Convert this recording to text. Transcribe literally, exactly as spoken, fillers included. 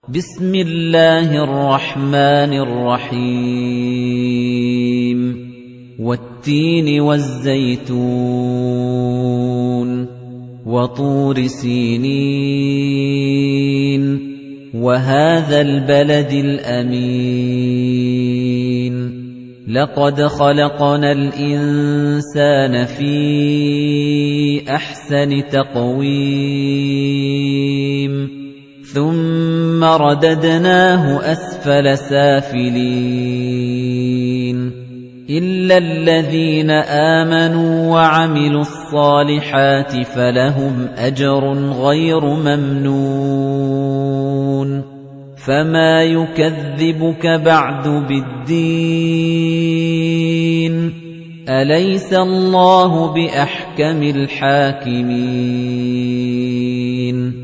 بِسْمِ اللَّهِ الرَّحْمَٰنِ الرَّحِيمِ وَالتِّينِ وَالزَّيْتُونِ وَطُورِ سِينِينَ وَهَٰذَا الْبَلَدِ الْأَمِينِ لَقَدْ خَلَقْنَا الْإِنسَانَ فِي أَحْسَنِ تَقْوِيمٍ ثُمَّ رَدَدْنَاهُ أَسْفَلَ سَافِلِينَ إِلَّا الَّذِينَ آمَنُوا وَعَمِلُوا الصَّالِحَاتِ فَلَهُمْ أَجْرٌ غَيْرُ مَمْنُونٍ فَمَا يُكَذِّبُكَ بَعْدُ بِالدِّينِ أَلَيْسَ اللَّهُ بِأَحْكَمِ الْحَاكِمِينَ